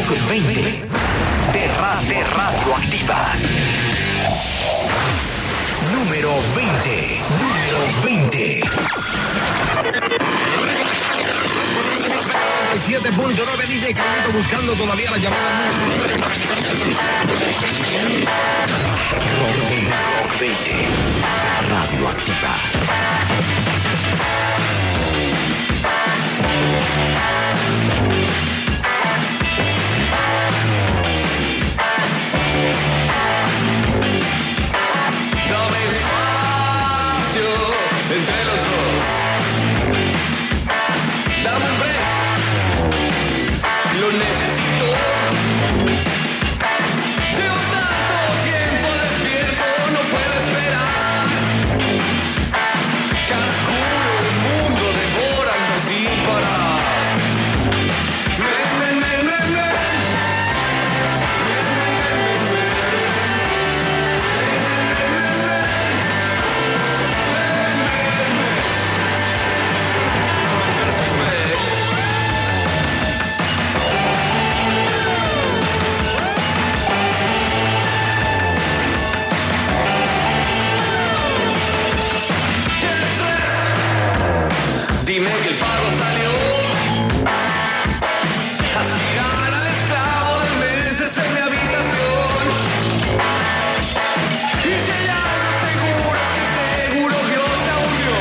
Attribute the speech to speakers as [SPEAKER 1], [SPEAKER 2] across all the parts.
[SPEAKER 1] Rock 20 de Radioactiva. Número 20. Número 20.
[SPEAKER 2] 7.9 DJ Carlito buscando todavía la llamada.
[SPEAKER 1] Rock 20. Radioactiva.
[SPEAKER 3] Dame espacio entre los dos. Dame un break. Lo necesito. Llevo tanto tiempo despierto, no puedo esperar. Cada culo del mundo devorando sin parar. Dime que el pago salió. Aspirar al esclavo de meses en mi habitación. Y si hay algo seguro es que seguro Dios se aburrió.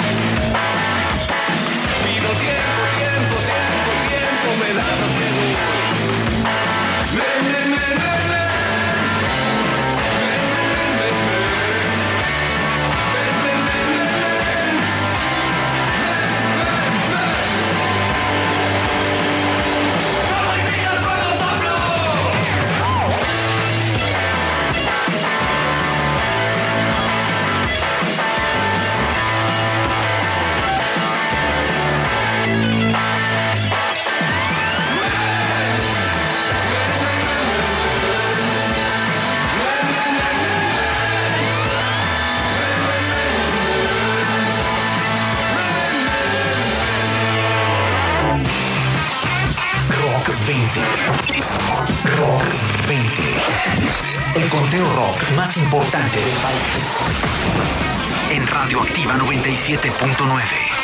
[SPEAKER 3] Pido tiempo, tiempo, tiempo, tiempo, me das lo que doy.
[SPEAKER 1] Rock 20. El conteo rock más importante del país. En Radioactiva 97.9.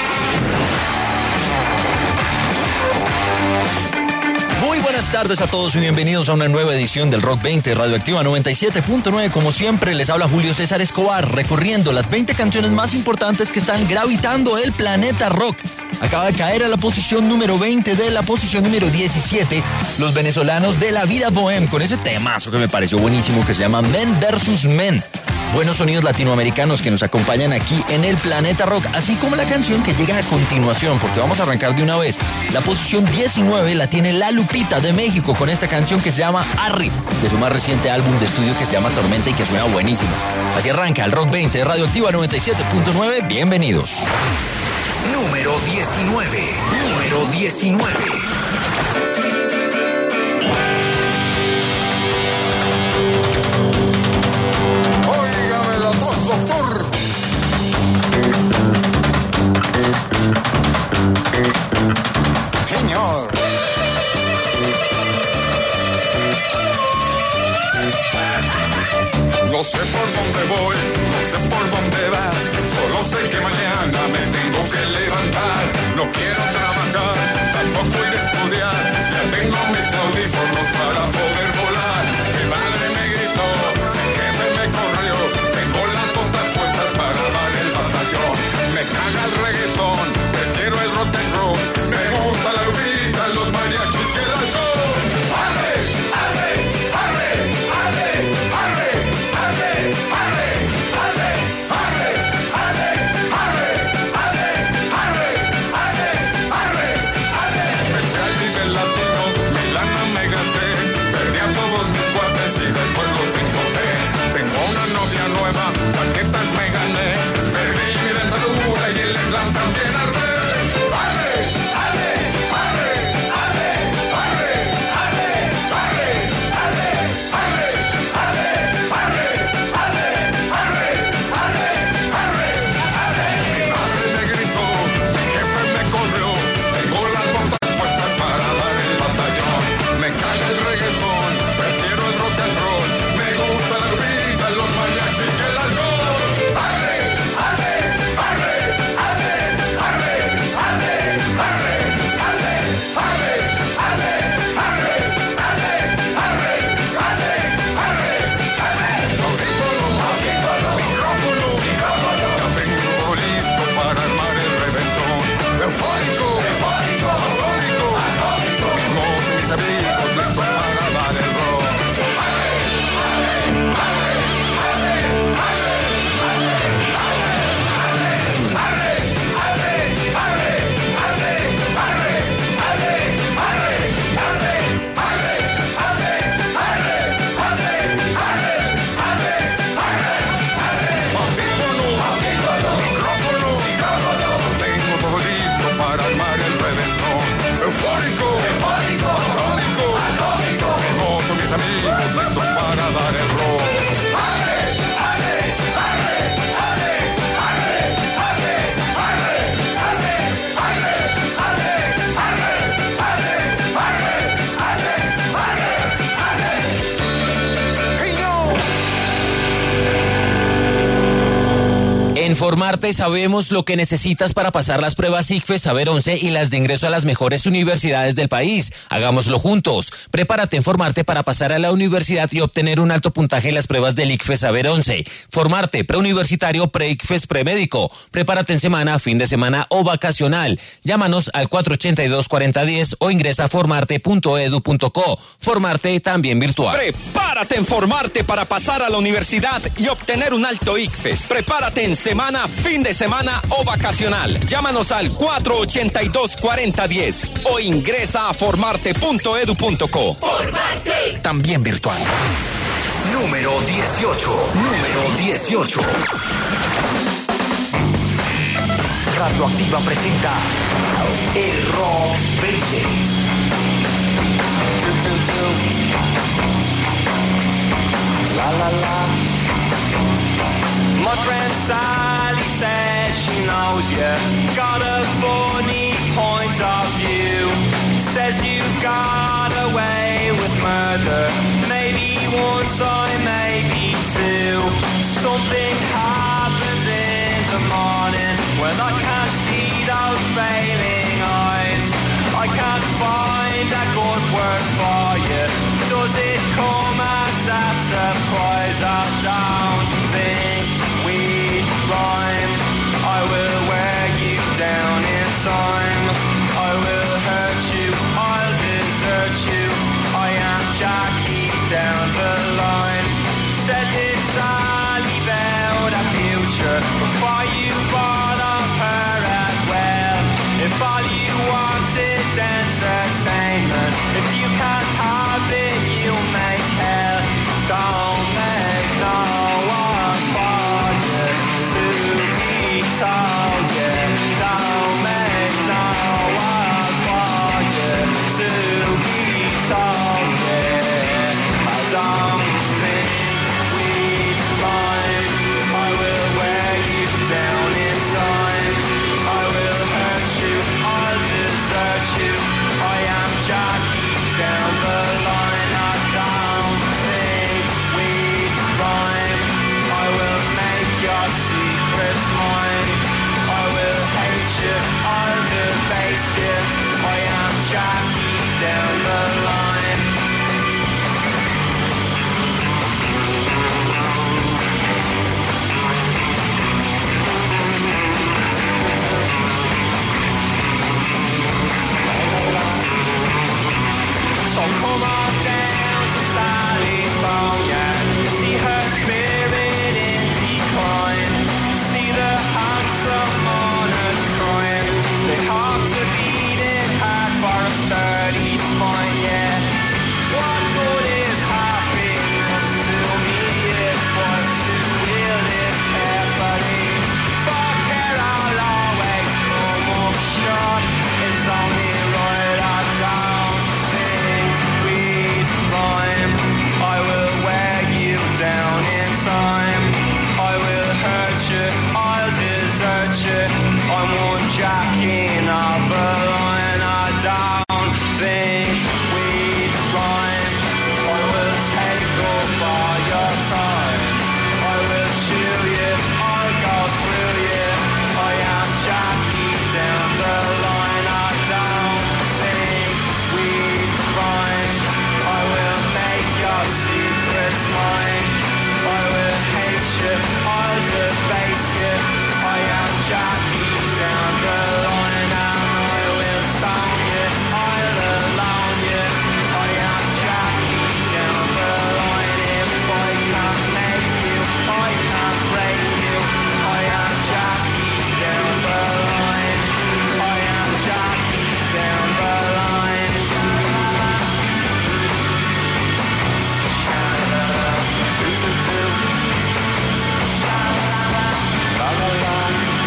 [SPEAKER 4] Muy buenas tardes a todos y bienvenidos a una nueva edición del Rock 20 Radioactiva 97.9. Como siempre, les habla Julio César Escobar, recorriendo las 20 canciones más importantes que están gravitando el planeta rock. Acaba de caer a la posición número 20 de la posición número 17, los venezolanos de La Vida Bohem, con ese temazo que me pareció buenísimo que se llama Men vs. Men. Buenos sonidos latinoamericanos que nos acompañan aquí en el Planeta Rock, así como la canción que llega a continuación, porque vamos a arrancar de una vez. La posición 19 la tiene La Lupita de México con esta canción que se llama Arri, de su más reciente álbum de estudio que se llama Tormenta y que suena buenísimo. Así arranca el Rock 20 de Radioactiva 97.9. Bienvenidos.
[SPEAKER 1] Número 19. Número 19.
[SPEAKER 2] Óigame la tos, doctor. Señor. No sé por dónde voy, no sé por dónde vas, solo sé que mañana me tengo que levantar. No quiero trabajar, tampoco ir a
[SPEAKER 5] En Formarte sabemos lo que necesitas para pasar las pruebas ICFES Saber 11 y las de ingreso a las mejores universidades del país. Hagámoslo juntos. Prepárate en Formarte para pasar a la universidad y obtener un alto puntaje en las pruebas del ICFES Saber 11. Formarte, preuniversitario, pre-ICFES, premédico. Prepárate en semana, fin de semana o vacacional. Llámanos al 482-4010 o ingresa a formarte.edu.co. Formarte también virtual.
[SPEAKER 6] Prepárate en Formarte para pasar a la universidad y obtener un alto ICFES. Prepárate en semana, fin de semana o vacacional. Llámanos al 482-4010 o ingresa a formarte.edu.co.
[SPEAKER 1] Formarte. También virtual. Número 18. Número 18. Radioactiva presenta el Rock 20.
[SPEAKER 3] La la la. My friend Sally says she knows you got a funny point of view. Says you got away with murder, maybe one time, maybe two. Something happens in the morning when I can't see those failing eyes. I can't find a good word for you. Does it come as a surprise? I don't think we rhyme. I will wear you down in time. I will hurt you, I'll desert you. I am Jackie down the line. Said this Sally about a future before you bought of her as well. If all you want is entertainment, if you can't have it, you'll make hell. Don't make no one for you to be told you. Don't make no one for you to be told you. I don't think we rhyme. I will wear you down in time. I will hurt you, I'll desert you. I am Jackie down the line. I don't think we rhyme. I will make your secrets mine. I will hate you, I'll debase you. I am Jackie down the line. So come on down to Sally's Boneyard. See her spirit in decline. See the handsome mourners crying. They have to beat it hard for a sturdy spine, yeah. What good is happiness to me if I'm to wield it carefully? For care I'll always come up short. It's only right I don't think we'd rhyme. I will wear you down in time. I will hurt you, I'll desert you. I'm one jack in of a line. I don't think we'd rhyme. I will take up all your time. I will shoot you, I'll go through you. I am Jackie down the line. I don't think we'd rhyme. I will make your secrets mine. I will hate you, I'll debase you. I am Jackie down the line. And I will stone you, I'll alone you. I am Jackie down the line. If I can't make you, I can't break you. I am Jackie down the line. I am Jackie down the line. La la la.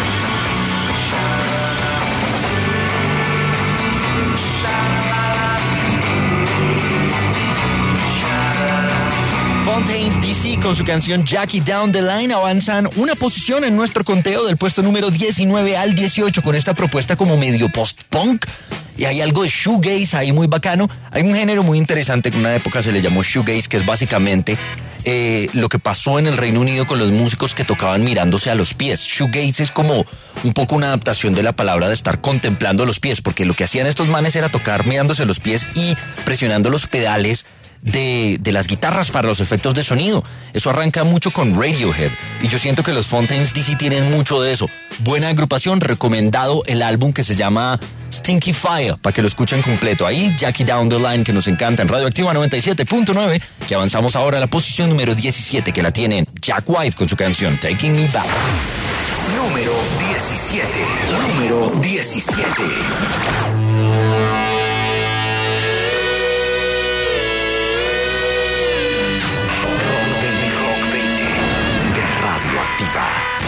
[SPEAKER 4] Fontaines DC con su canción Jackie Down the Line avanzan una posición en nuestro conteo del puesto número 19 al 18 con esta propuesta como medio post-punk. Y hay algo de shoegaze ahí muy bacano. Hay un género muy interesante que en una época se le llamó shoegaze, que es básicamente lo que pasó en el Reino Unido con los músicos que tocaban mirándose a los pies. Shoegaze es como un poco una adaptación de la palabra de estar contemplando los pies, porque lo que hacían estos manes era tocar mirándose los pies y presionando los pedales de las guitarras para los efectos de sonido. Eso arranca mucho con Radiohead y yo siento que los Fontaines DC tienen mucho de eso. Buena agrupación, recomendado el álbum que se llama Stinky Fire, para que lo escuchen completo. Ahí Jackie Down the Line, que nos encanta en Radioactiva 97.9, que avanzamos ahora a la posición número 17, que la tiene Jack White con su canción Taking Me Back.
[SPEAKER 1] Número 17. Número 17. Rock 20 de Radioactiva.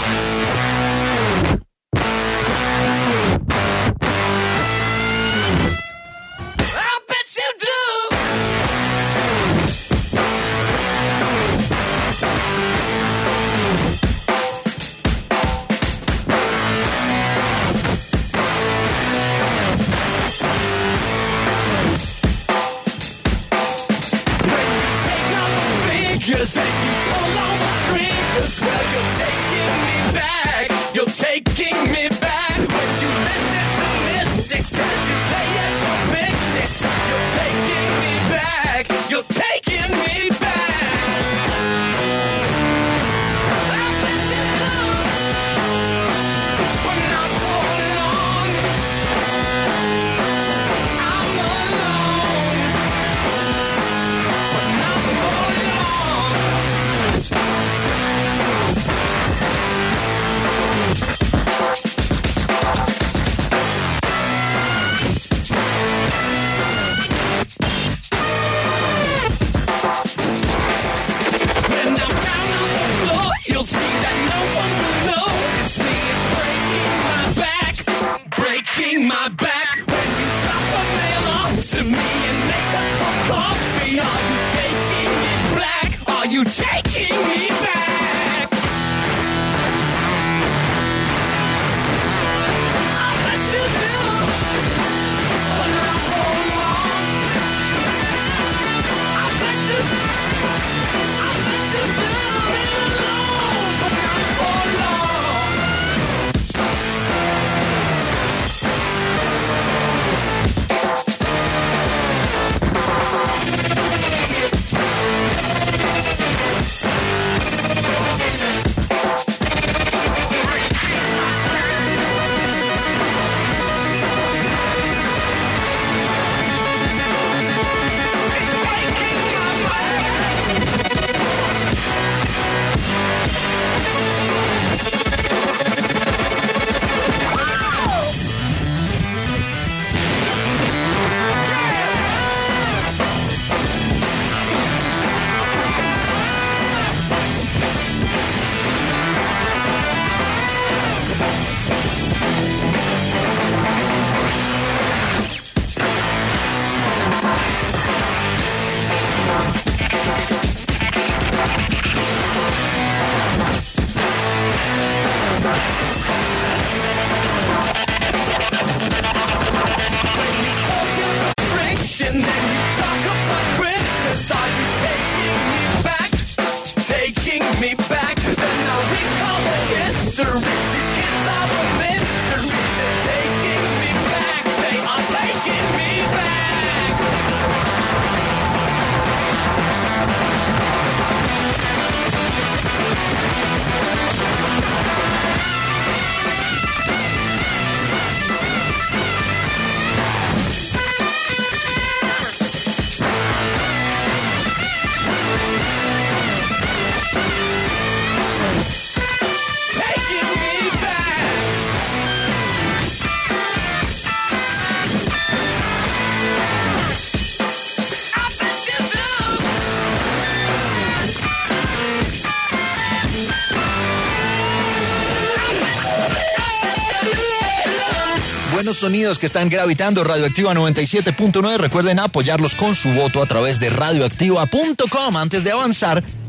[SPEAKER 4] Buenos sonidos que están gravitando Radioactiva 97.9. Recuerden apoyarlos con su voto a través de radioactiva.com. Antes de avanzar,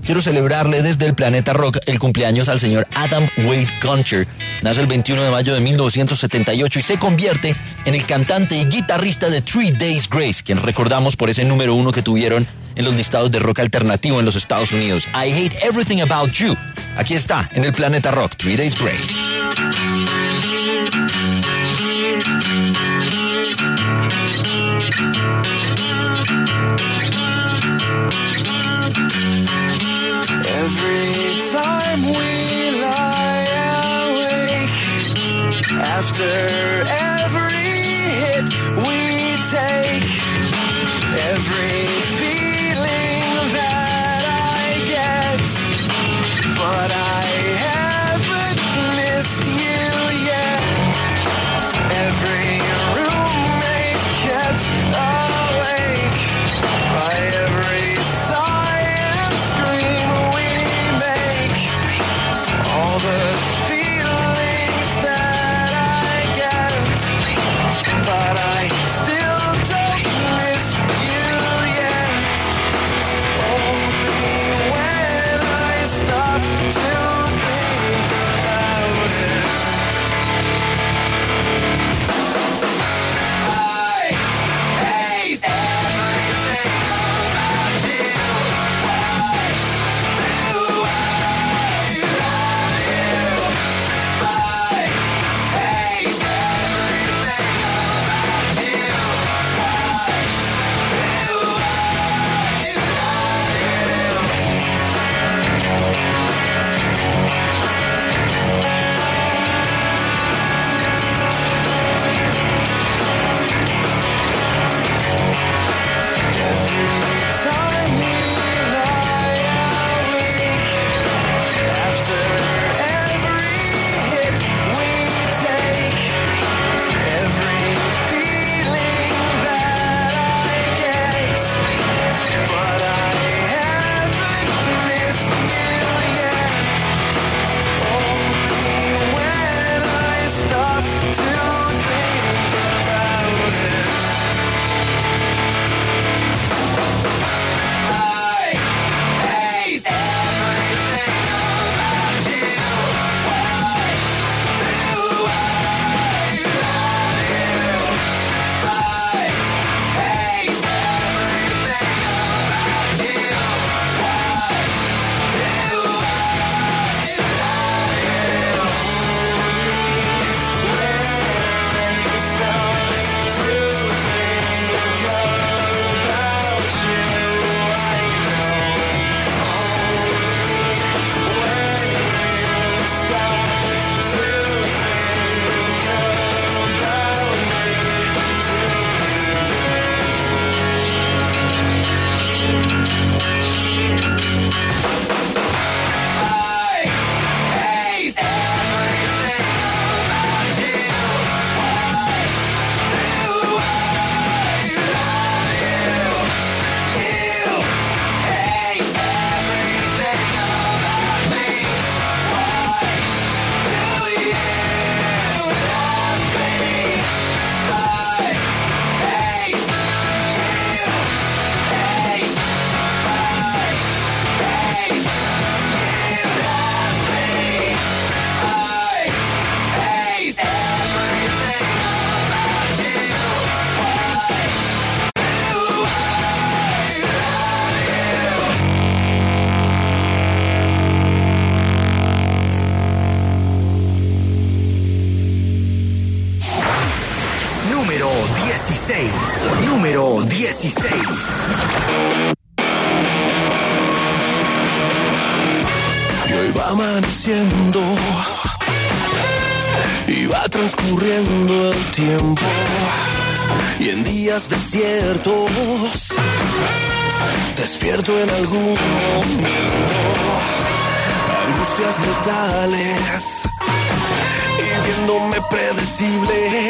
[SPEAKER 4] quiero celebrarle desde el Planeta Rock el cumpleaños al señor Adam Wade Gunter. Nace el 21 de mayo de 1978 y se convierte en el cantante y guitarrista de 3 Days Grace, quien recordamos por ese número 1 que tuvieron en los listados de rock alternativo en los Estados Unidos. I Hate Everything About You. Aquí está, en el Planeta Rock, 3 Days Grace.
[SPEAKER 7] Every time we lie awake, after every hit we take, every feeling that I get, but I haven't missed you yet. Every roommate kept awake by every sigh and scream we make. All the feelings that I get, but I still don't miss you yet. Only when I stop to think about it. I hate everything about you. Why do I love you? I hate everything about you. Why do Every time we lie awake, after every hit we take, every feeling that I get, but I haven't missed you yet. Only when I stop to think about it. I hate everything about you. Why do I love you? I hate everything about you. Why do I love you? When I start to think about you, I know. When you start to think I hate everything about you. Why do I love you? You hate everything about me. Why do you love me? I hate you. Hate. I hate you. Love me. I hate everything about you. Why do
[SPEAKER 1] Número 16. Número 16.
[SPEAKER 7] Y hoy va amaneciendo y va transcurriendo el tiempo, y en días desiertos despierto en algún momento, angustias letales y viéndome predecible.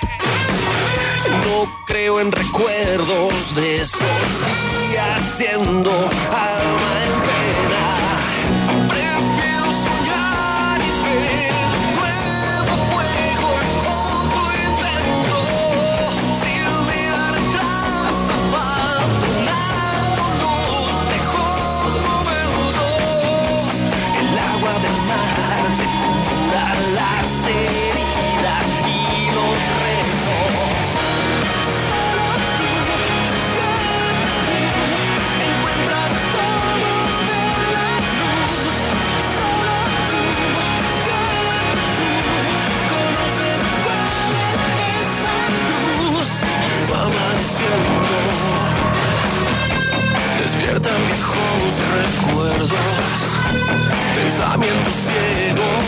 [SPEAKER 7] No creo en recuerdos de esos días siendo alma en pena. Prefiero soñar y ver un nuevo fuego en otro intento, sin mirar atrás, abandonando los viejos momentos. en viejos recuerdos, pensamientos ciegos,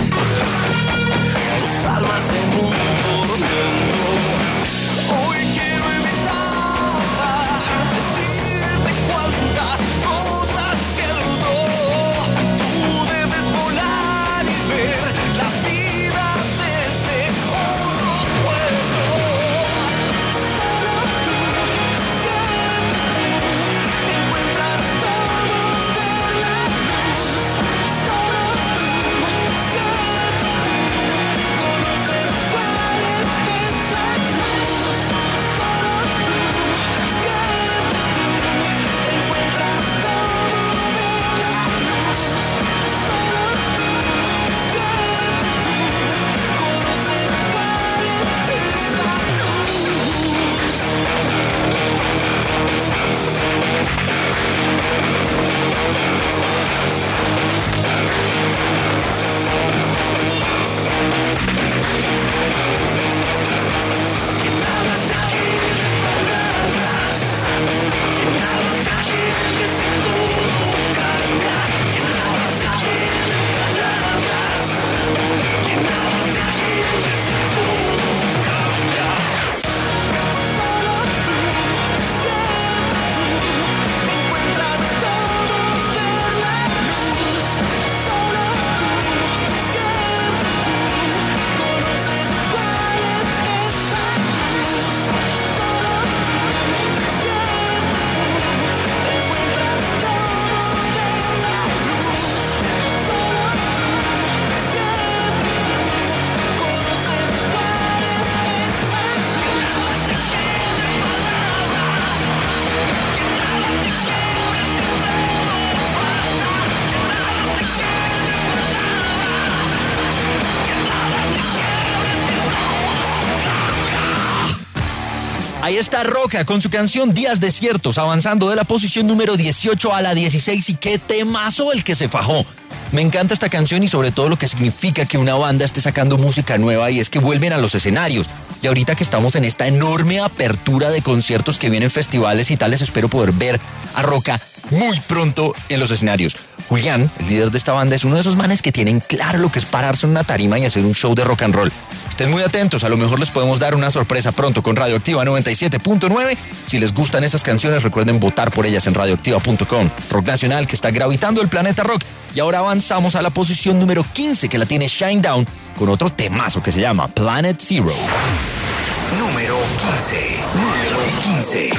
[SPEAKER 7] dos almas en un tormento. Hoy quiero evitar decirte cuántas cosas siento. Tú debes volar y ver la vida desde otros puertos. Solo tú, siempre tú, encuentras cómo ver la luz. Solo tú, siempre tú, conoces cuál es esa luz. Solo tú, siempre tú, encuentras cómo ver la luz. Solo tú, siempre tú, conoces cuál es esa
[SPEAKER 4] Ahí está Roca con su canción Días Desiertos, avanzando de la posición número 18 a la 16, y qué temazo el que se fajó. Me encanta esta canción y sobre todo lo que significa que una banda esté sacando música nueva, y es que vuelven a los escenarios. Y ahorita que estamos en esta enorme apertura de conciertos que vienen, festivales y tales, espero poder ver a Roca muy pronto en los escenarios. Julián, el líder de esta banda, es uno de esos manes que tienen claro lo que es pararse en una tarima y hacer un show de rock and roll. Estén muy atentos, a lo mejor les podemos dar una sorpresa pronto con Radioactiva 97.9. Si les gustan esas canciones, recuerden votar por ellas en radioactiva.com. Rock nacional que está gravitando el planeta rock. Y ahora avanzamos a la posición número 15, que la tiene Shinedown, con otro temazo que se llama Planet Zero.
[SPEAKER 1] Número 15. Número 15.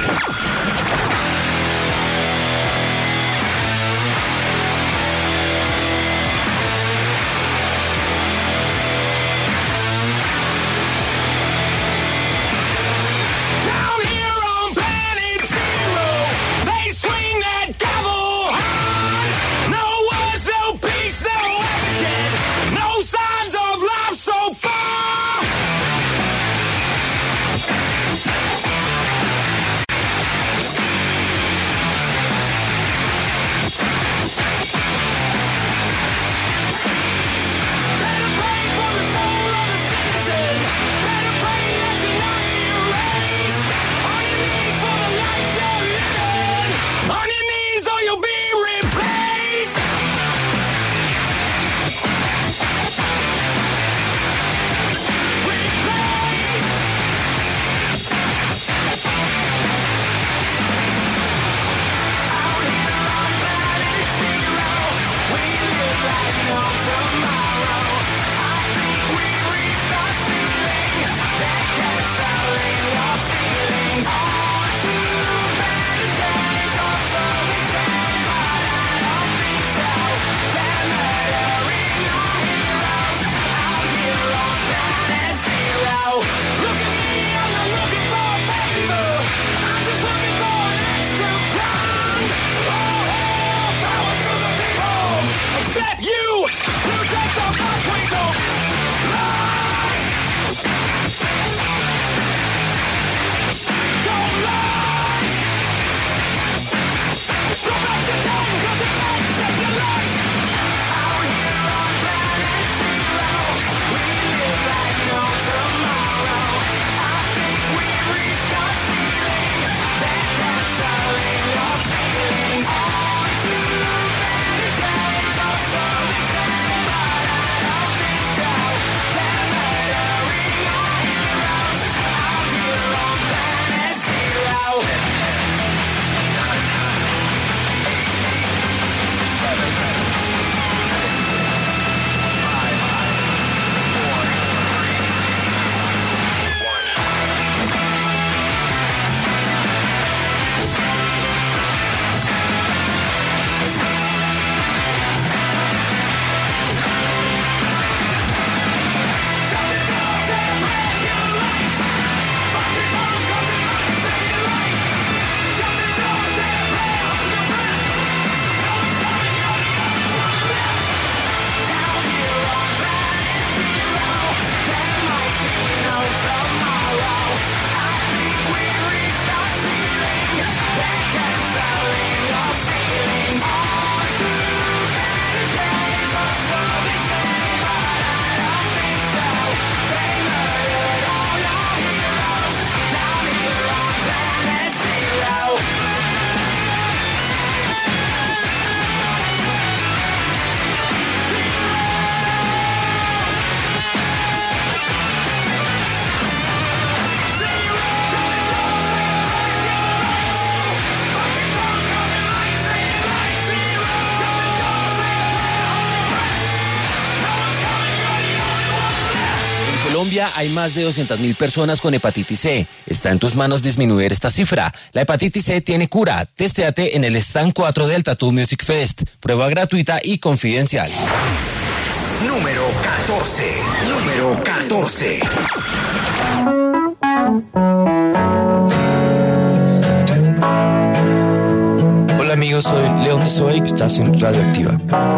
[SPEAKER 5] Colombia hay más de 200.000 personas con hepatitis C. Está en tus manos disminuir esta cifra. La hepatitis C tiene cura. Testéate en el stand 4 del Tattoo Music Fest. Prueba gratuita y confidencial.
[SPEAKER 1] Número 14. Número 14.
[SPEAKER 8] Hola amigos, soy León de Zoe, estás en Radioactiva.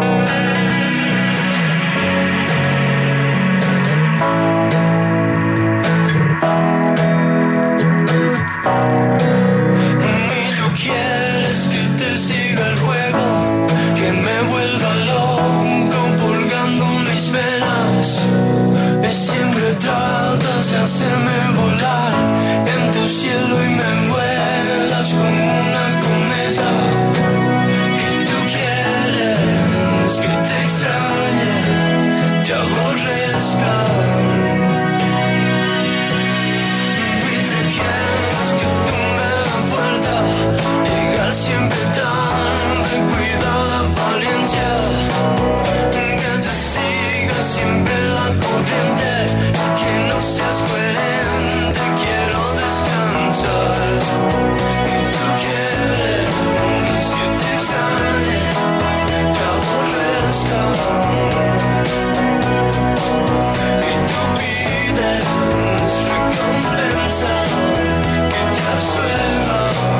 [SPEAKER 7] Y tú quieres que te siga el juego, que me vuelva loco purgando mis venas. Y siempre tratas de hacerme volar en tu cielo y me vuelas como una cometa. Y tú quieres que te extrañe, te aborrezca. Y te quieres que tumbe la puerta, llegar siempre tarde, cuida la paciencia. Que te siga siempre la corriente, que no seas coherente, quiero descansar. Y tú quieres que te extrañe, te aborrezca. Y tú pides recompensa, que te absuelva.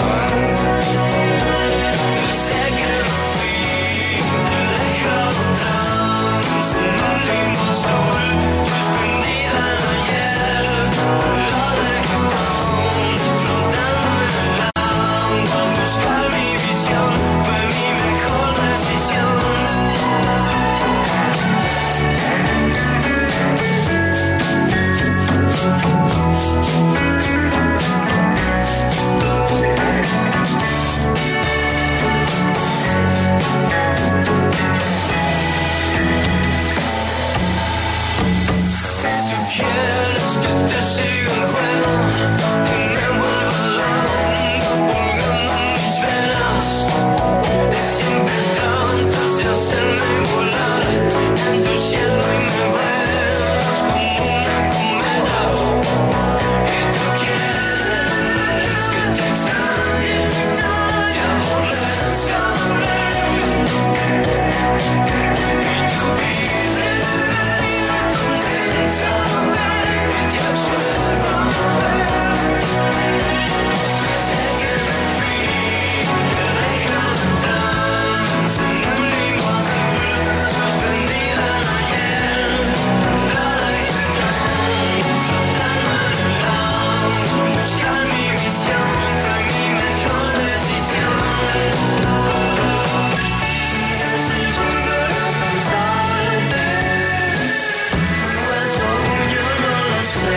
[SPEAKER 7] Sé que me fui, te he dejado atrás en un limbo azul, suspendida en ayer. La dejé flotando en el agua, buscar mi visión fue mi mejor decisión. Tú quieres que te siga el juego, que me vuelva loco purgando mis venas. Y siempre tratas de hacerme volar en tu cielo y me vuelas como una cometa. Y tú quieres que te extrañe, te aborrezca. Y tú pides recompensa, que te absuelva. Sé que me fui, te he dejado atrás en un limbo azul, suspendida en ayer. La dejé flotando en el agua, buscar mi visión fue mi mejor decisión. Necesito volver a pensarte, eso aún yo no lo sé.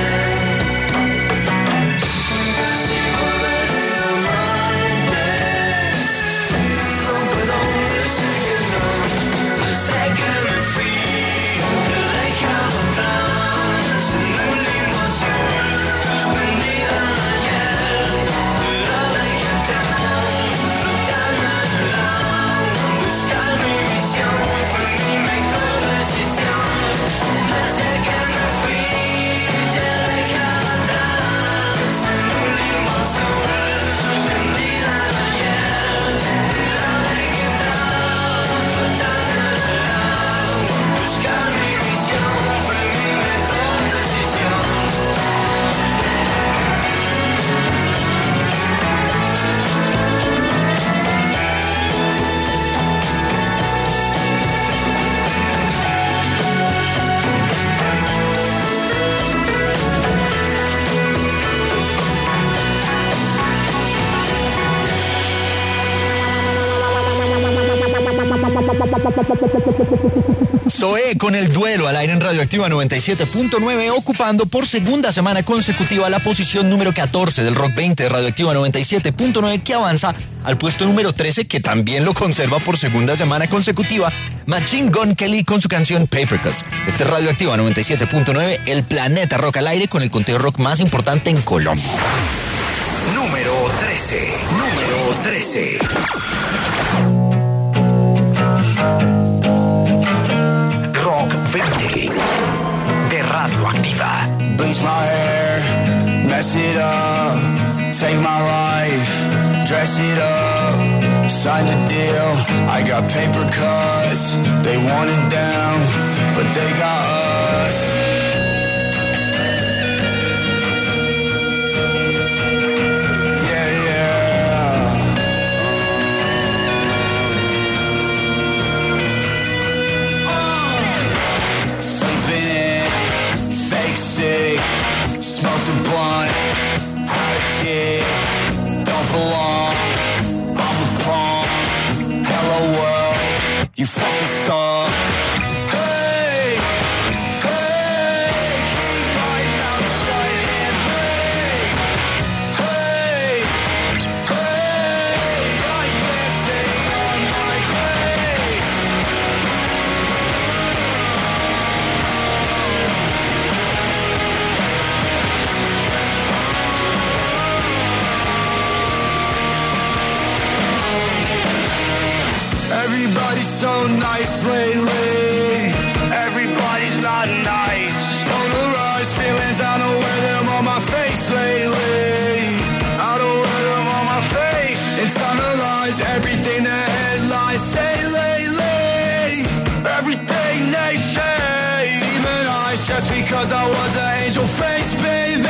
[SPEAKER 7] Si volveré a amarte, no puedo decir que no. Sé que me fui, te he dejado atrás en un limbo azul, suspendida en ayer. La dejé flotando en el agua, buscar mi visión fue mi mejor decisión. Desde que me fui, te he dejado atrás en un limbo azul, suspendida en ayer. La dejé flotando en el agua, buscar mi visión fue mi mejor decisión.
[SPEAKER 4] Zoé con el duelo al aire en Radioactiva 97.9, ocupando por segunda semana consecutiva la posición número 14 del Rock 20 de Radioactiva 97.9, que avanza al puesto número 13, que también lo conserva por segunda semana consecutiva, Machine Gun Kelly con su canción Paper Cuts. Este es Radioactiva 97.9, el planeta rock al aire con el conteo rock más importante en Colombia.
[SPEAKER 1] Número 13. Número 13. Rock 20 de Radioactiva.
[SPEAKER 3] bleach my hair, mess it up, take my life, dress it up, sign the deal. I got paper cuts, they want it down, but they got us. Yeah, yeah. Sleeping in, fake sick, smoked a blunt, had a kid, don't belong, I'm a punk, hello world, you fucking suck. Hey, hey, keep my mouth shut and hey, hey, hey, I can't say on my way. Everybody's so nice lately. Everybody's not nice. Polarized feelings, I don't wear them on my face lately. I don't wear them on my face. Internalize everything the headlines say lately. Everything they say. Demonized just because I was an angel face, baby.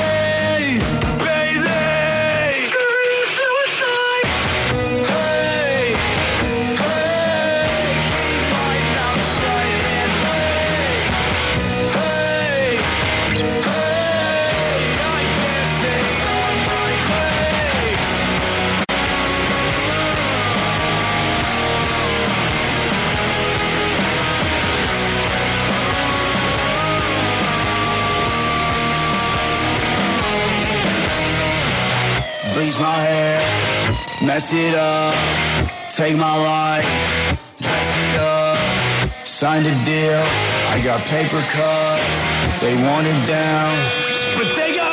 [SPEAKER 3] Bleach my hair, mess it up, take my life, dress it up, sign the deal. I got paper cuts, they want it down, but they got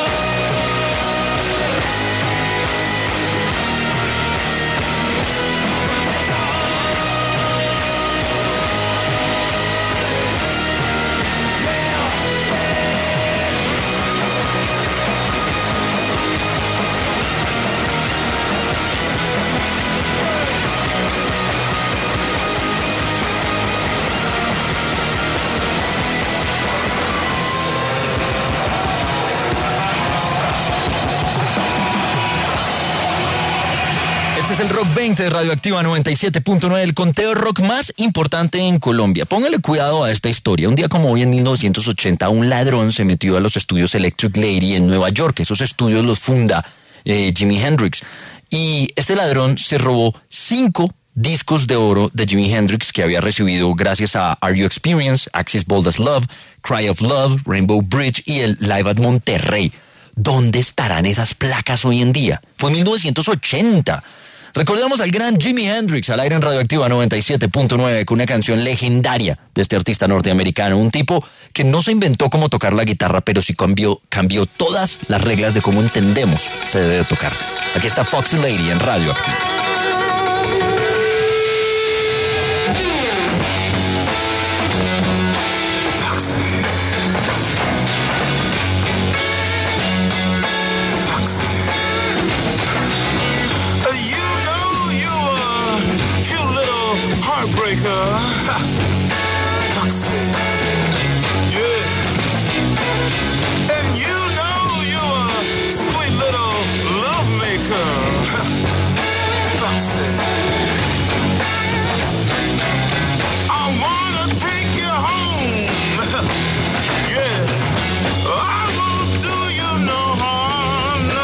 [SPEAKER 4] Este es el Rock 20 de Radioactiva 97.9, el conteo rock más importante en Colombia. Póngale cuidado a esta historia. Un día como hoy, en 1980, un ladrón se metió a los estudios Electric Lady en Nueva York. Esos estudios los funda Jimi Hendrix. Y este ladrón se robó 5 discos de oro de Jimi Hendrix que había recibido gracias a Are You Experience, Axis Bold as Love, Cry of Love, Rainbow Bridge y el Live at Monterrey. ¿Dónde estarán esas placas hoy en día? Fue en 1980. Recordamos al gran Jimi Hendrix al aire en Radioactiva 97.9 con una canción legendaria de este artista norteamericano, un tipo que no se inventó cómo tocar la guitarra, pero sí cambió todas las reglas de cómo entendemos se debe de tocar. Aquí está Foxy Lady en Radioactiva.
[SPEAKER 2] Heartbreaker, Foxy, yeah. And you know you're a sweet little love maker, Foxy. I wanna take you home, yeah. I won't do you no harm, no.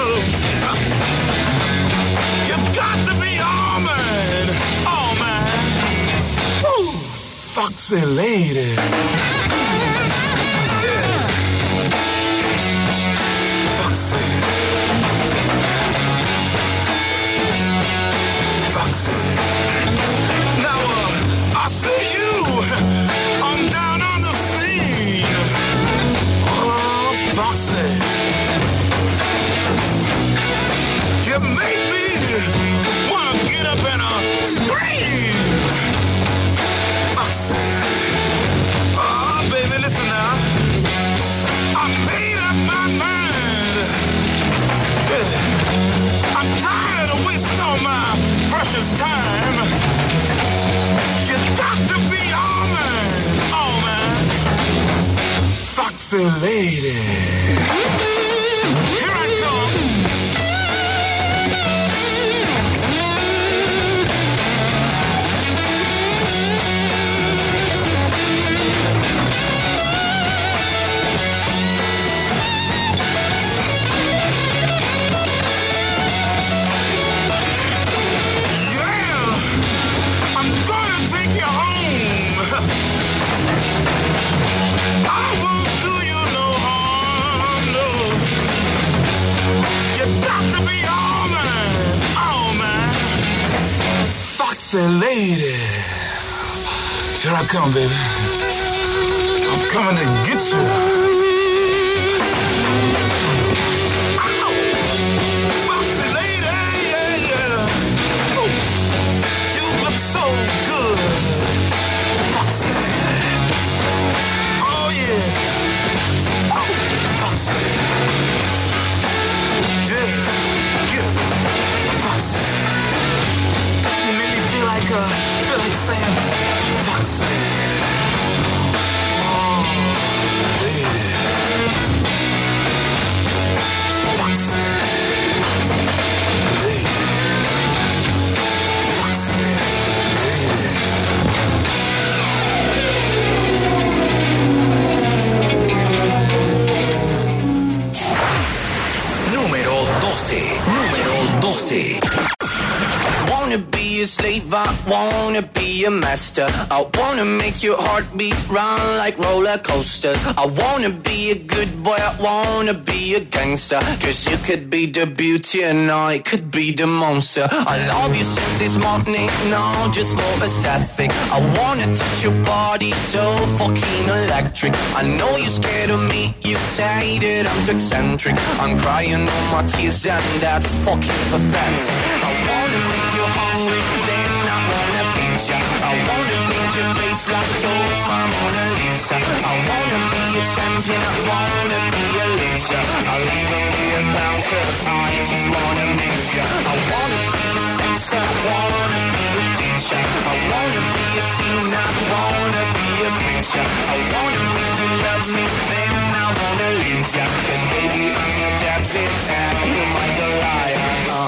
[SPEAKER 2] You got to be all man, all man. Foxy lady. Yeah. Foxy. Foxy. Now, I see you. I'm down on the scene. Oh, Foxy. You make me wanna get up and scream. Foxy. Oh. all my precious time. You got to be all mine, foxy lady. Here I come. Foxy lady, here I come, baby. I'm coming to get you. Ow! Foxy lady, yeah, yeah. Oh, you look so good, Foxy. Oh yeah. Oh, Foxy. Yeah, yeah, Foxy. Feel like saying, Foxy. Oh, lady. Foxy. Lady. Foxy. Lady.
[SPEAKER 1] Número 12. Número 12.
[SPEAKER 9] Wanna be a slave, I wanna be a master. I wanna make your heartbeat run like roller coasters. I wanna be a good boy, I wanna be a gangster. Cause you could be the beauty and I could be the monster. I love you since this morning, no, just for aesthetic. I wanna touch your body so fucking electric. I know you're scared of me, you say that I'm too eccentric. I'm crying all my tears and that's fucking pathetic. I wanna make you hungry, then I wanna feed ya. I wanna paint your face like you're my Mona Lisa. I wanna be a champion, I wanna be a loser. I'll even be a clown cause I just wanna amuse ya. I wanna be a sexter, I wanna be a teacher. I wanna be a singer, I wanna be a preacher. I wanna make you love me, then I wanna leave ya. Cause baby I'm your David and you might be a liar.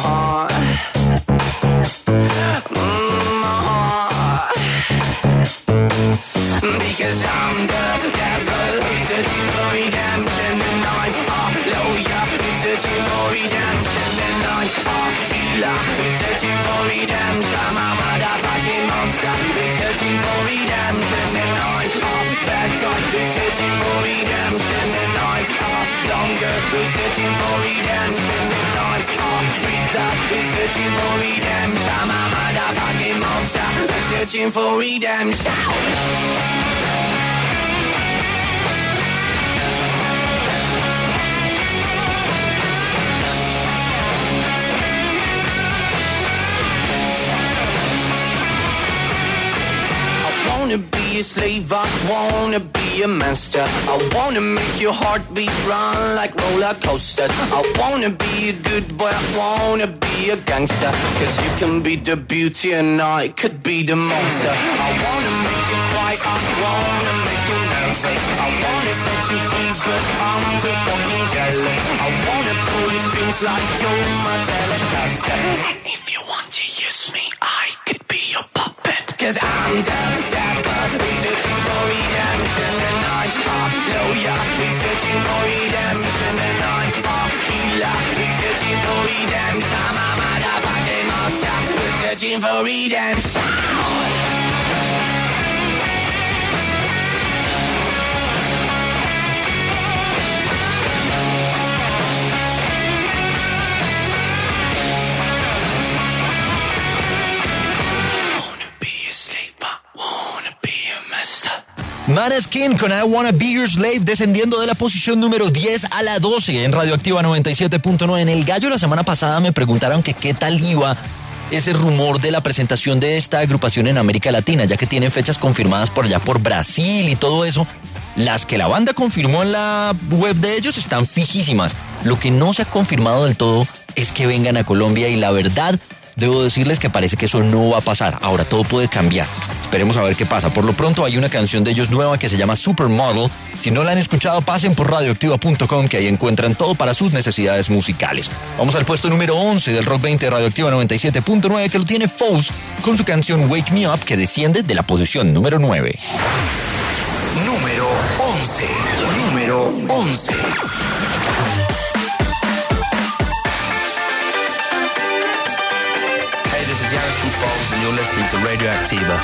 [SPEAKER 9] Because I'm the devil who's searching for redemption, and I'm a lawyer who's searching for redemption, and I'm a healer who's searching for redemption. I'm a motherfucking monster who's searching for redemption, and I'm a bad guy who's searching for redemption, and I'm a longer who's searching for redemption, and I'm a freak who's searching for redemption. I'm a motherfucking monster who's searching for redemption. I wanna be a slave, I wanna be a master. I wanna make your heartbeat run like roller coasters. I wanna be a good boy, I wanna be a gangster. Cause you can be the beauty and I could be the monster. I wanna make you fight, I wanna make you nervous. I wanna set you free but I'm too fucking jealous. I wanna pull your strings like you're my Telecaster. And if you want to use me, I could be your puppet. Cause I'm the devil who's searching for redemption, and I'm a lawyer who's searching for redemption, and I'm a healer who's searching for redemption. I'm a motherfucking monster who's searching for redemption.
[SPEAKER 4] Maneskin con I Wanna Be Your Slave, descendiendo de la posición número 10 a la 12 en Radioactiva 97.9. En El Gallo la semana pasada me preguntaron que qué tal iba ese rumor de la presentación de esta agrupación en América Latina, ya que tienen fechas confirmadas por allá por Brasil y todo eso. Las que la banda confirmó en la web de ellos están fijísimas. Lo que no se ha confirmado del todo es que vengan a Colombia, y la verdad, debo decirles que parece que eso no va a pasar. Ahora todo puede cambiar. Esperemos a ver qué pasa. Por lo pronto hay una canción de ellos nueva que se llama Supermodel. Si no la han escuchado, pasen por radioactiva.com, que ahí encuentran todo para sus necesidades musicales. Vamos al puesto número 11 del Rock 20 de Radioactiva 97.9, que lo tiene Foles con su canción Wake Me Up, que desciende de la posición número 9.
[SPEAKER 1] Número 11. Número 11.
[SPEAKER 8] Hey, this is Yaris from Foles, and you're listening to Radioactiva.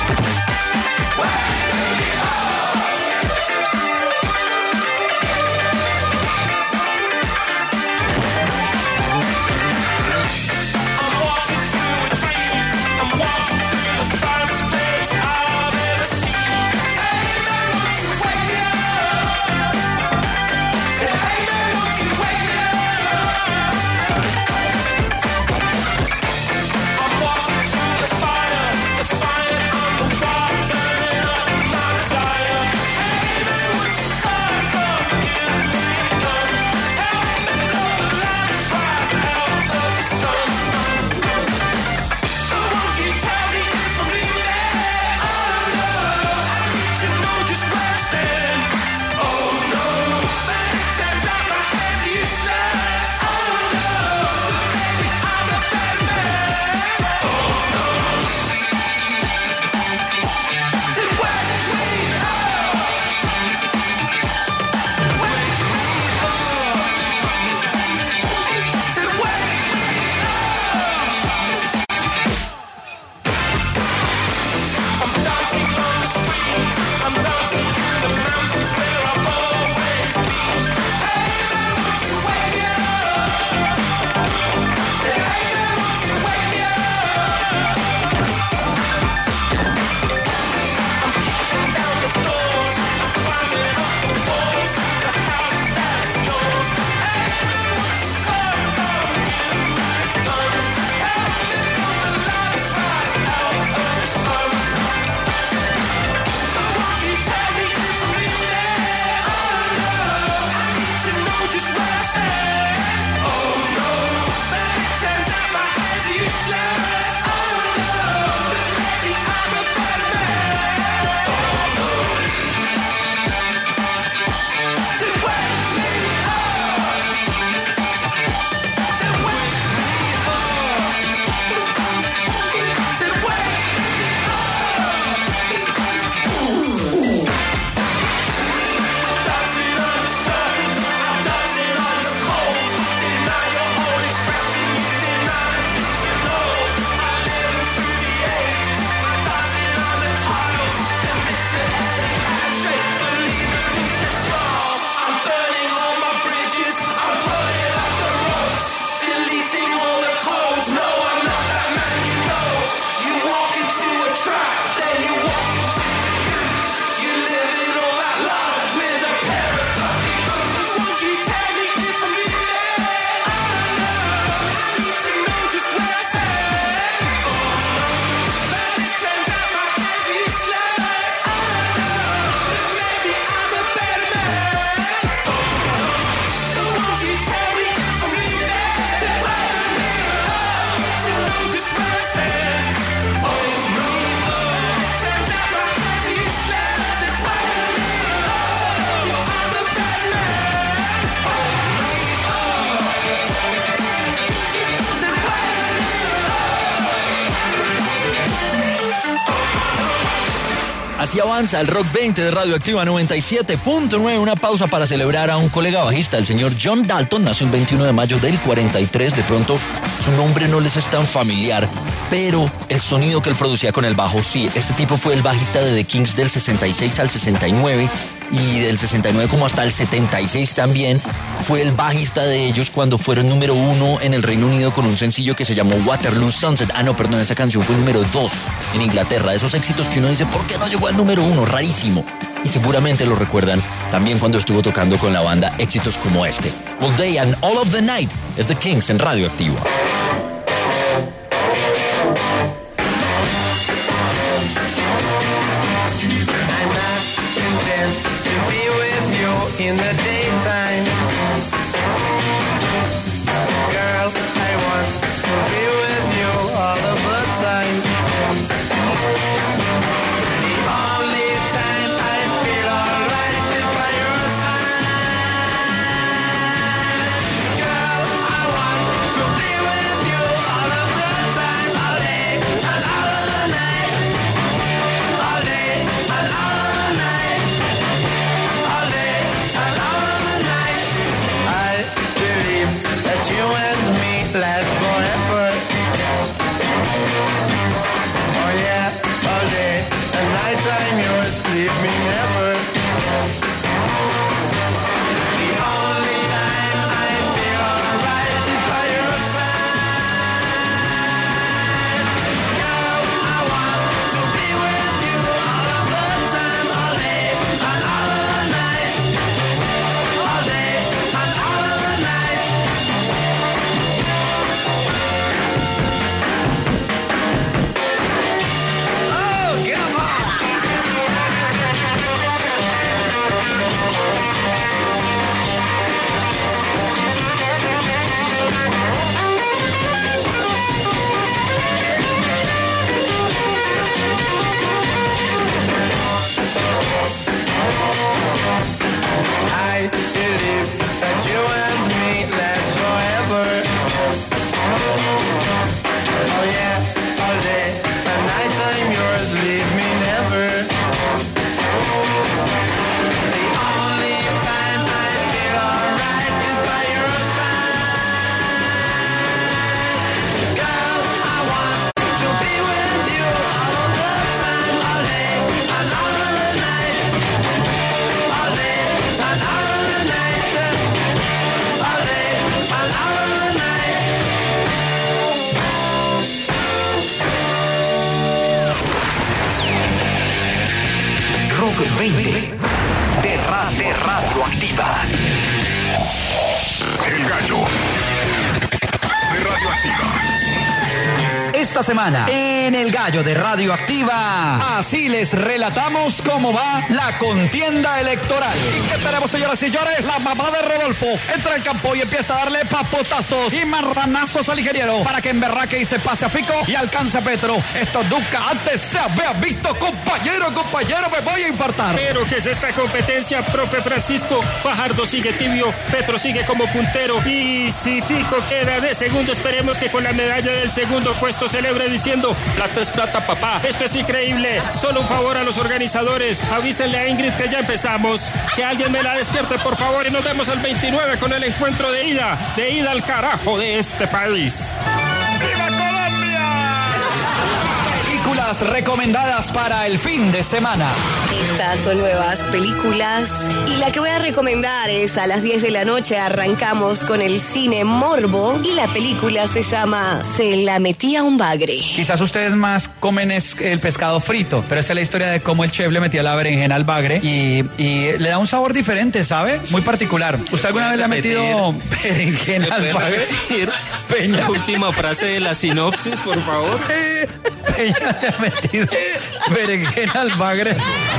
[SPEAKER 4] Así avanza el Rock 20 de Radioactiva 97.9. Una pausa para celebrar a un colega bajista, el señor John Dalton. Nació el 21 de mayo del 43. De pronto su nombre no les es tan familiar, pero el sonido que él producía con el bajo sí. Este tipo fue el bajista de The Kings del 66 al 69 y del 69 como hasta el 76 también. Fue el bajista de ellos cuando fueron número 1 en el Reino Unido con un sencillo que se llamó Waterloo Sunset. Perdón, esta canción fue número 2 en Inglaterra. Esos éxitos que uno dice, ¿por qué no llegó al número 1? Rarísimo. Y seguramente lo recuerdan también cuando estuvo tocando con la banda éxitos como este. All Day and All of the Night es The Kings en Radioactiva.
[SPEAKER 3] In the daytime, girl, I want to be with you all the
[SPEAKER 1] 20 de Radioactiva.
[SPEAKER 10] El gallo de Radioactiva.
[SPEAKER 4] Esta semana, en El Gallo de Radioactiva, así les relatamos cómo va la contienda electoral. ¿Y qué tenemos, señoras y señores? La mamá de Rodolfo entra al campo y empieza a darle papotazos y marranazos al ingeniero para que emberraque y se pase a Fico y alcance a Petro. Esto nunca antes se había visto, compañero, me voy a infartar.
[SPEAKER 11] Pero ¿qué es esta competencia, profe Francisco? Fajardo sigue tibio, Petro sigue como puntero y si Fico queda de segundo, esperemos que con la medalla del segundo puesto celebre diciendo: plata es plata, papá. Esto es increíble. Solo un favor a los organizadores. Avísenle a Ingrid que ya empezamos. Que alguien me la despierte, por favor. Y nos vemos el 29 con el encuentro de ida al carajo de este país. ¡Viva Colombia!
[SPEAKER 4] Películas recomendadas para el fin de semana.
[SPEAKER 12] Estas son nuevas películas y la que voy a recomendar es a las 10 de la noche arrancamos con el cine Morbo y la película se llama Se la metía un bagre.
[SPEAKER 4] Quizás ustedes más comen el pescado frito, pero esta es la historia de cómo el chef le metía la berenjena al bagre y le da un sabor diferente, ¿sabe? Muy particular. ¿Usted alguna vez le ha metido berenjena al bagre? Peña.
[SPEAKER 11] La última frase de la sinopsis, por favor.
[SPEAKER 4] Peña le ha metido berenjena al bagre.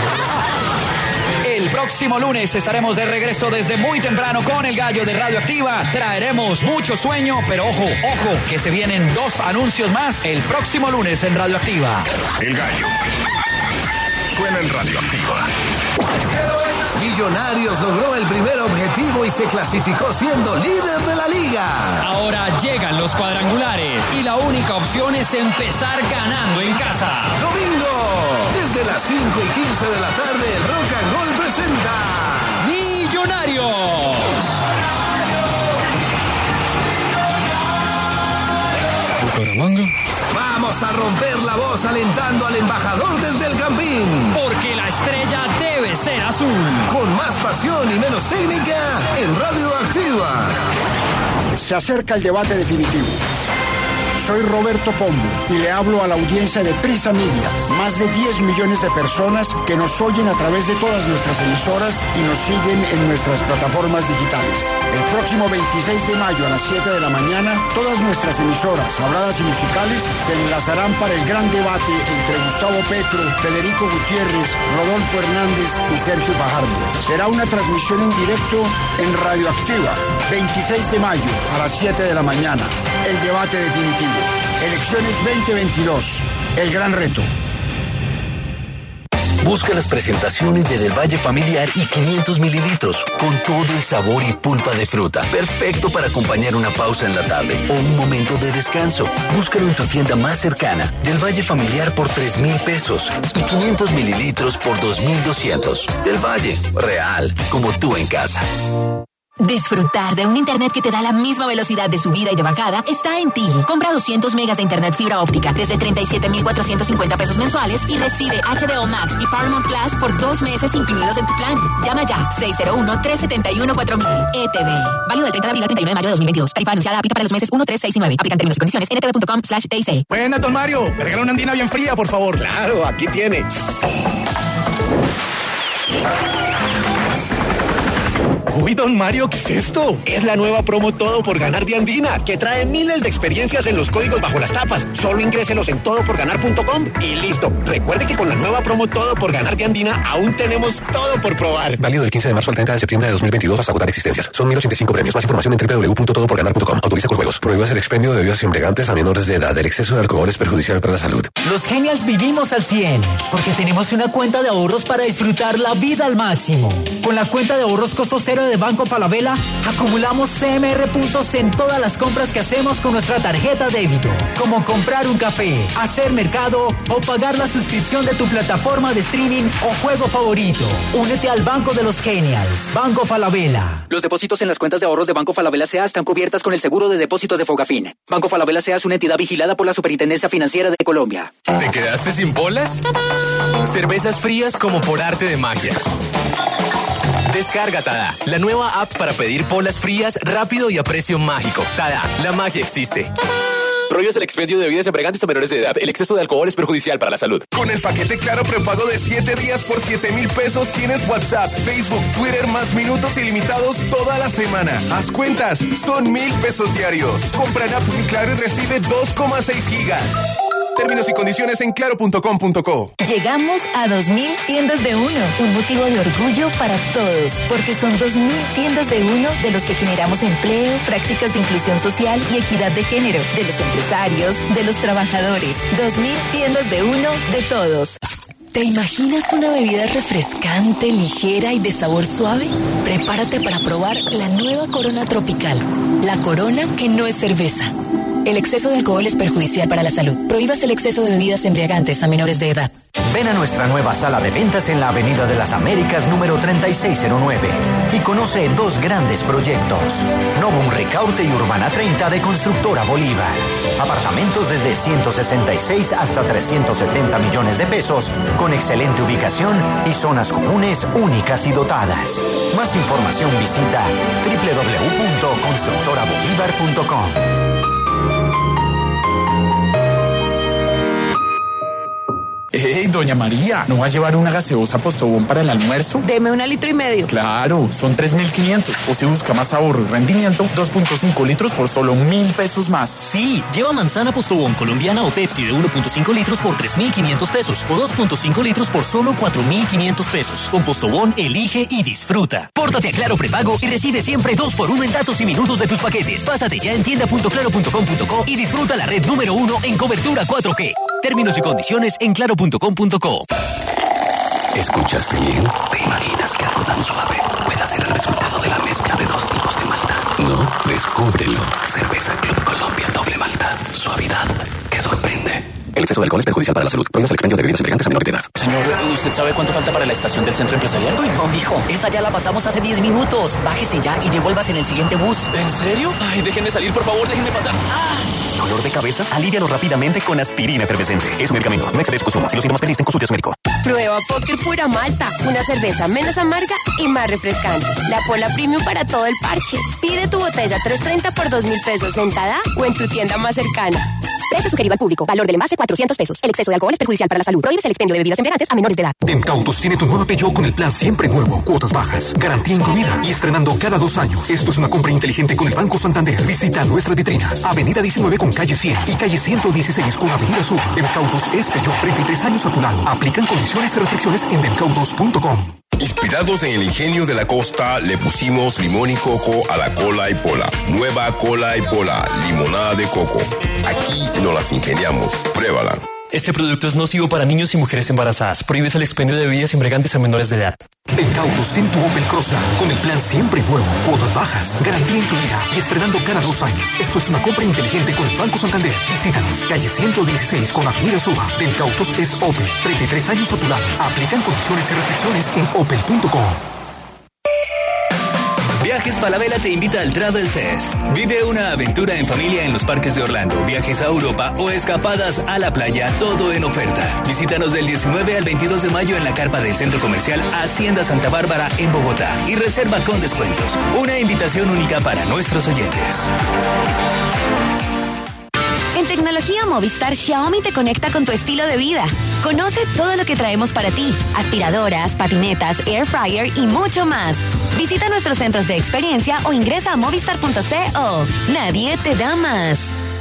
[SPEAKER 4] El próximo lunes estaremos de regreso desde muy temprano con El Gallo de Radioactiva. Traeremos mucho sueño, pero ojo, que se vienen 2 anuncios más el próximo lunes en Radioactiva.
[SPEAKER 10] El Gallo suena en Radioactiva.
[SPEAKER 13] Millonarios logró el primer objetivo y se clasificó siendo líder de la liga.
[SPEAKER 5] Ahora llegan los cuadrangulares y la única opción es empezar ganando en casa.
[SPEAKER 13] Domingo, desde las 5:15 de la tarde, el Rock and Roll presenta
[SPEAKER 5] ¡Millonarios!
[SPEAKER 13] Bucaramanga. Vamos a romper la voz alentando al embajador desde el Campín.
[SPEAKER 5] Porque la estrella debe ser azul.
[SPEAKER 13] Con más pasión y menos técnica en Radioactiva.
[SPEAKER 14] Se acerca el debate definitivo. Soy Roberto Pombo y le hablo a la audiencia de Prisa Media. Más de 10 millones de personas que nos oyen a través de todas nuestras emisoras y nos siguen en nuestras plataformas digitales. El próximo 26 de mayo a las 7 de la mañana, todas nuestras emisoras, habladas y musicales, se enlazarán para el gran debate entre Gustavo Petro, Federico Gutiérrez, Rodolfo Hernández y Sergio Fajardo. Será una transmisión en directo en Radioactiva, 26 de mayo a las 7 de la mañana. El debate definitivo. Elecciones 2022. El gran reto.
[SPEAKER 1] Busca las presentaciones de Del Valle Familiar y 500 mililitros, con todo el sabor y pulpa de fruta. Perfecto para acompañar una pausa en la tarde o un momento de descanso. Búscalo en tu tienda más cercana. Del Valle Familiar por 3,000 pesos y 500 mililitros por 2,200. Del Valle, real, como tú en casa.
[SPEAKER 15] Disfrutar de un internet que te da la misma velocidad de subida y de bajada está en ti. Compra 200 megas de internet fibra óptica desde 37,450 pesos mensuales y recibe HBO Max y Paramount Plus por 2 meses incluidos en tu plan. Llama ya 601-371-4000. ETV. Válido del 30 de abril al 31 de mayo de 2022. Tarifa anunciada aplica para los meses 1, 3, 6 y 9. Aplican términos y condiciones en ntv.com/TIC.
[SPEAKER 16] Buenas, don Mario. Me regala una andina bien fría, por favor.
[SPEAKER 14] Claro, aquí tiene.
[SPEAKER 16] Uy, don Mario, ¿qué es esto? Es la nueva promo Todo por Ganar de Andina, que trae miles de experiencias en los códigos bajo las tapas. Solo ingréselos en todoporganar.com y listo. Recuerde que con la nueva promo Todo por Ganar de Andina aún tenemos todo por probar.
[SPEAKER 17] Válido del 15 de marzo al 30 de septiembre de 2022 hasta agotar existencias. Son 1,085 premios. Más información en www.todoporganar.com. Autoriza con juegos. Prohíbas el expendio de bebidas embriagantes a menores de edad. El exceso de alcohol es perjudicial para la salud.
[SPEAKER 18] Los Genials vivimos al 100 porque tenemos una cuenta de ahorros para disfrutar la vida al máximo. Con la cuenta de ahorros costo cero de Banco Falabella, acumulamos CMR puntos en todas las compras que hacemos con nuestra tarjeta débito, como comprar un café, hacer mercado o pagar la suscripción de tu plataforma de streaming o juego favorito. Únete al Banco de los Genials. Banco Falabella.
[SPEAKER 19] Los depósitos en las cuentas de ahorros de Banco Falabella S.A. están cubiertas con el seguro de depósitos de Fogafín. Banco Falabella S.A. es una entidad vigilada por la Superintendencia Financiera de Colombia.
[SPEAKER 20] ¿Te quedaste sin bolas? Cervezas frías como por arte de magia. Descarga Tada, la nueva app para pedir polas frías rápido y a precio mágico. Tada, la magia existe. Prohíbes el expendio de bebidas embriagantes a menores de edad. El exceso de alcohol es perjudicial para la salud.
[SPEAKER 21] Con el paquete Claro prepago de 7 días por 7,000 pesos tienes WhatsApp, Facebook, Twitter más minutos ilimitados toda la semana. Haz cuentas, son 1,000 pesos diarios. Compra en App Mi Claro y recibe 2,6 gigas. Términos y condiciones en claro.com.co.
[SPEAKER 15] Llegamos a 2,000 tiendas de uno, un motivo de orgullo para todos, porque son 2,000 tiendas de uno de los que generamos empleo, prácticas de inclusión social y equidad de género, de los empresarios, de los trabajadores. 2,000 tiendas de uno de todos. ¿Te imaginas una bebida refrescante, ligera y de sabor suave? Prepárate para probar la nueva Corona Tropical, la Corona que no es cerveza. El exceso de alcohol es perjudicial para la salud. Prohíbas el exceso de bebidas embriagantes a menores de edad.
[SPEAKER 22] Ven a nuestra nueva sala de ventas en la Avenida de las Américas número 3609 y conoce 2 grandes proyectos. Novum Ricaurte y Urbana 30 de Constructora Bolívar. Apartamentos desde 166 hasta 370 millones de pesos con excelente ubicación y zonas comunes únicas y dotadas. Más información visita www.constructorabolívar.com.
[SPEAKER 2] Hey, doña María, ¿no va a llevar una gaseosa Postobón para el almuerzo?
[SPEAKER 23] Deme 1,5 litros.
[SPEAKER 2] Claro, son 3,500. O si busca más ahorro y rendimiento, 2.5 litros por solo 1,000 pesos más.
[SPEAKER 24] Sí, lleva manzana Postobón colombiana o Pepsi de 1.5 litros por 3,500 pesos o 2.5 litros por solo 4,500 pesos. Con Postobón, elige y disfruta. Pórtate a Claro Prepago y recibe siempre 2x1 en datos y minutos de tus paquetes. Pásate ya en tienda.claro.com.co y disfruta la red número 1 en cobertura 4G. Términos y condiciones en claro.com.co.
[SPEAKER 1] ¿Escuchaste bien? ¿Te imaginas que algo tan suave pueda ser el resultado de la mezcla de 2 tipos de malta? No, descúbrelo. Cerveza Club Colombia Doble Malta. Suavidad que sorprende. El exceso de alcohol es perjudicial para la salud. Prohíbas el expendio de bebidas embriagantes a menores de edad.
[SPEAKER 20] Señor, ¿usted sabe cuánto falta para la estación del centro empresarial?
[SPEAKER 18] Uy, no, mijo. Esa ya la pasamos hace 10 minutos. Bájese ya y devuélvase en el siguiente bus.
[SPEAKER 20] ¿En serio? Ay, déjenme salir, por favor, déjenme pasar.
[SPEAKER 25] ¿Dolor de cabeza? Alívialo rápidamente con aspirina efervescente. Es un medicamento. No excedes consumo. Si los síntomas persisten, consulte a su médico.
[SPEAKER 23] Prueba Póker Pura Malta, una cerveza menos amarga y más refrescante. La Pola Premium para todo el parche. Pide tu botella 330 por 2,000 pesos en Tada o en tu tienda más cercana. Precio sugerido al público. Valor del envase 400 pesos. El exceso de alcohol es perjudicial para la salud. Prohíbes el expendio de bebidas embriagantes a menores de edad.
[SPEAKER 17] Encautos tiene tu nueva Peugeot con el plan siempre nuevo. Cuotas bajas, garantía incluida y estrenando cada 2 años. Esto es una compra inteligente con el Banco Santander. Visita nuestras vitrinas. Avenida 19 con calle 100 y calle 116 con Avenida Sur. Encautos es Peugeot, 33 años a tu lado. Aplican condiciones y restricciones en demcautos.com.
[SPEAKER 10] Inspirados en el ingenio de la costa, le pusimos limón y coco a la cola y pola. Nueva cola y pola, limonada de coco. Aquí nos las ingeniamos. Pruébala.
[SPEAKER 8] Este producto es nocivo para niños y mujeres embarazadas. Prohíbes el expendio de bebidas embriagantes a menores de edad.
[SPEAKER 17] Encautos tiene tu Opel Crossland con el plan siempre nuevo. Cuotas bajas, garantía incluida y estrenando cada 2 años. Esto es una compra inteligente con el Banco Santander. Visítanos, calle 116 con Avenida Suba. Encautos es Opel, 33 años a tu lado. Aplican condiciones y restricciones en opel.com.
[SPEAKER 26] Viajes Falabella te invita al Travel Fest. Vive una aventura en familia en los parques de Orlando, viajes a Europa o escapadas a la playa, todo en oferta. Visítanos del 19 al 22 de mayo en la carpa del Centro Comercial Hacienda Santa Bárbara en Bogotá y reserva con descuentos. Una invitación única para nuestros oyentes.
[SPEAKER 15] En tecnología Movistar, Xiaomi te conecta con tu estilo de vida. Conoce todo lo que traemos para ti. Aspiradoras, patinetas, air fryer y mucho más. Visita nuestros centros de experiencia o ingresa a movistar.co. Nadie te da más.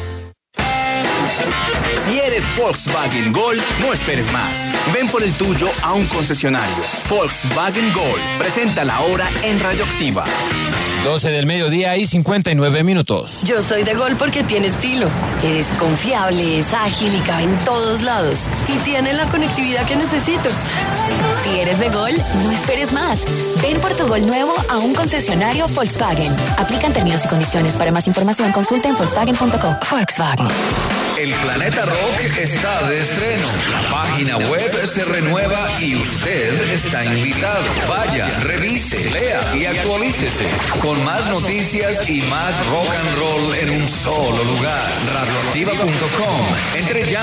[SPEAKER 27] Si eres Volkswagen Gol, no esperes más. Ven por el tuyo a un concesionario. Volkswagen Gol. Presenta la hora en Radioactiva.
[SPEAKER 5] 12 del mediodía y 59 minutos.
[SPEAKER 12] Yo soy de Gol porque tiene estilo. Es confiable, es ágil y cabe en todos lados. Y tiene la conectividad que necesito.
[SPEAKER 15] Si eres de Gol, no esperes más. Ven por tu Gol nuevo a un concesionario Volkswagen. Aplican términos y condiciones. Para más información, consulta en Volkswagen.co. Volkswagen.
[SPEAKER 28] El Planeta Rock está de estreno. La página web se renueva y usted está invitado. Vaya, revise, lea y actualícese. Con más noticias y más rock and roll en un solo lugar. Radioactiva.com. Entre ya